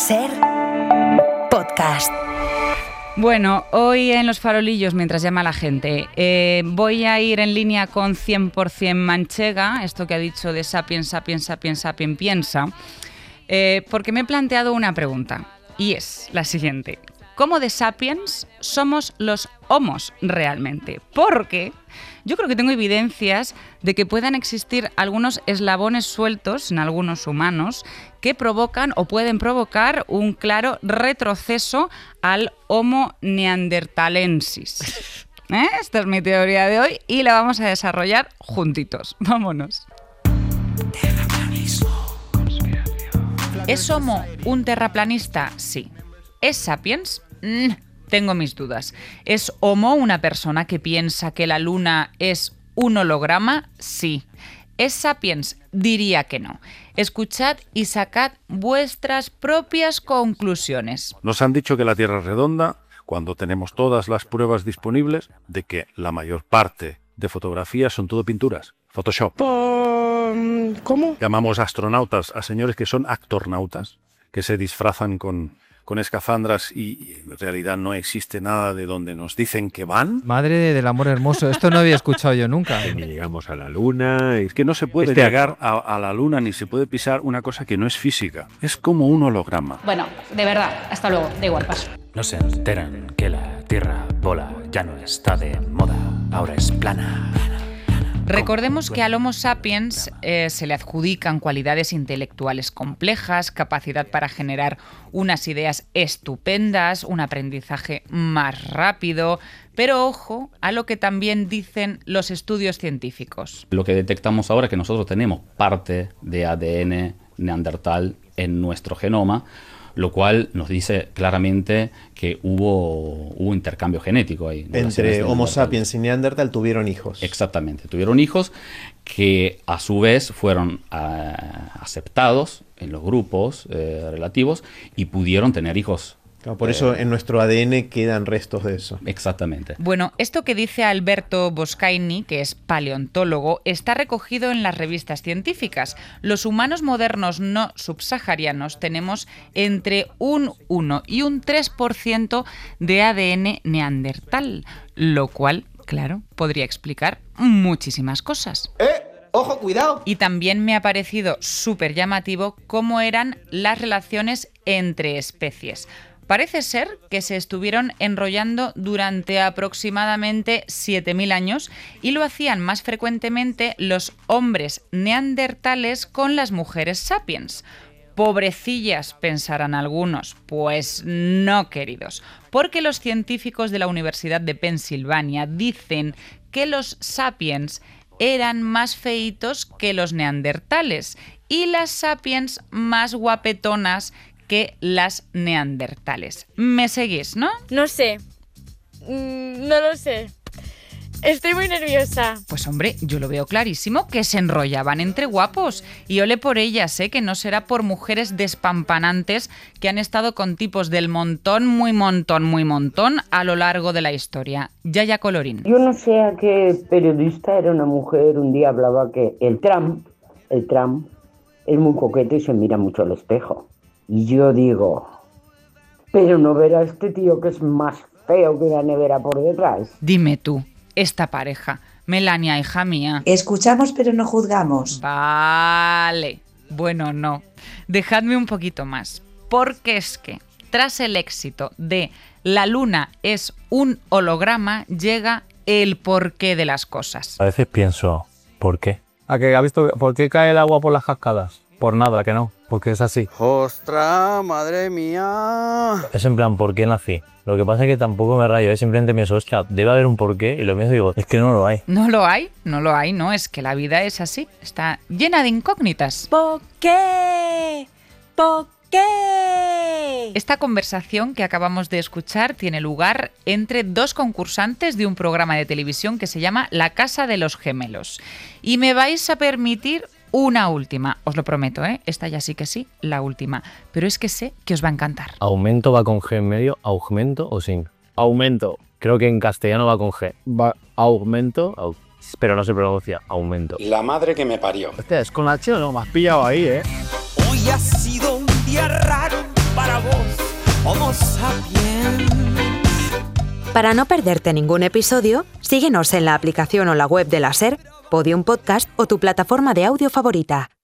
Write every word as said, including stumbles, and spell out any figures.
Ser podcast. Bueno, hoy en Los Farolillos, mientras llama la gente, eh, voy a ir en línea con cien por ciento Manchega, esto que ha dicho de sapiens, sapiens, sapiens, sapiens, piensa, eh, porque me he planteado una pregunta, y es la siguiente. ¿Cómo de sapiens somos los homos realmente? Porque yo creo que tengo evidencias de que puedan existir algunos eslabones sueltos en algunos humanos que provocan o pueden provocar un claro retroceso al Homo neanderthalensis. ¿Eh? Esta es mi teoría de hoy y la vamos a desarrollar juntitos. Vámonos. ¿Es Homo un terraplanista? Sí. ¿Es sapiens? Mm, tengo mis dudas. ¿Es Homo una persona que piensa que la luna es un holograma? Sí. ¿Es sapiens? Diría que no. Escuchad y sacad vuestras propias conclusiones. Nos han dicho que la Tierra es redonda cuando tenemos todas las pruebas disponibles de que la mayor parte de fotografías son todo pinturas. Photoshop. ¿Cómo? Llamamos astronautas a señores que son actornautas, que se disfrazan con, con escafandras y en realidad no existe nada de donde nos dicen que van. Madre del amor hermoso, esto no había escuchado yo nunca. Ni llegamos a la luna. Es que no se puede Este llegar a, a la luna ni se puede pisar una cosa que no es física. Es como un holograma. Bueno, de verdad, hasta luego, da igual, paso. No se enteran que la Tierra bola ya no está de moda, ahora es plana. Recordemos que al Homo sapiens eh, se le adjudican cualidades intelectuales complejas, capacidad para generar unas ideas estupendas, un aprendizaje más rápido, pero ojo a lo que también dicen los estudios científicos. Lo que detectamos ahora es que nosotros tenemos parte de A D N neandertal en nuestro genoma, lo cual nos dice claramente que hubo, hubo intercambio genético ahí. Entre Homo sapiens y Neandertal tuvieron hijos. Exactamente, tuvieron hijos que a su vez fueron uh, aceptados en los grupos eh, relativos y pudieron tener hijos. Claro, por eso en nuestro A D N quedan restos de eso. Exactamente. Bueno, esto que dice Alberto Boscaini, que es paleontólogo, está recogido en las revistas científicas. Los humanos modernos no subsaharianos tenemos entre un uno y un tres por ciento de A D N neandertal, lo cual, claro, podría explicar muchísimas cosas. ¡Eh! ¡Ojo, cuidado! Y también me ha parecido súper llamativo cómo eran las relaciones entre especies. Parece ser que se estuvieron enrollando durante aproximadamente siete mil años y lo hacían más frecuentemente los hombres neandertales con las mujeres sapiens. Pobrecillas, pensarán algunos. Pues no, queridos, porque los científicos de la Universidad de Pensilvania dicen que los sapiens eran más feitos que los neandertales y las sapiens más guapetonas que las neandertales. ¿Me seguís, no? No sé. Mm, no lo sé. Estoy muy nerviosa. Pues hombre, yo lo veo clarísimo, que se enrollaban entre guapos. Y ole por ellas, ¿eh? Que no será por mujeres despampanantes que han estado con tipos del montón, muy montón, muy montón a lo largo de la historia. Yaya Colorín. Yo no sé a qué periodista era una mujer, un día hablaba que el Trump, el Trump es muy coqueto y se mira mucho al espejo. Y yo digo, pero no verá a este tío que es más feo que la nevera por detrás. Dime tú, esta pareja, Melania, hija mía. Escuchamos pero no juzgamos. Vale, bueno, no. Dejadme un poquito más, porque es que tras el éxito de La Luna es un holograma, llega el porqué de las cosas. A veces pienso, ¿por qué? ¿A que ha visto por qué cae el agua por las cascadas? Por nada, que no, porque es así. ¡Ostras, madre mía! Es en plan, ¿por qué nací? Lo que pasa es que tampoco me rayo, ¿eh? Simplemente pienso, hostia, debe haber un porqué, y lo mismo digo, es que no lo hay. ¿No lo hay? No lo hay, no, es que la vida es así, está llena de incógnitas. ¿Por qué? ¿Por qué? Esta conversación que acabamos de escuchar tiene lugar entre dos concursantes de un programa de televisión que se llama La Casa de los Gemelos. Y me vais a permitir una última, os lo prometo, ¿eh? Esta ya sí que sí, la última. Pero es que sé que os va a encantar. ¿Aumento va con G en medio? ¿Augmento o sin? Aumento. Creo que en castellano va con G. Va aumento. Au, pero no se pronuncia aumento. La madre que me parió. Hostia, es con la H no me has pillado ahí, ¿eh? Hoy ha sido un día raro para Para no perderte ningún episodio, síguenos en la aplicación o la web de la SER, Podium Podcast o tu plataforma de audio favorita.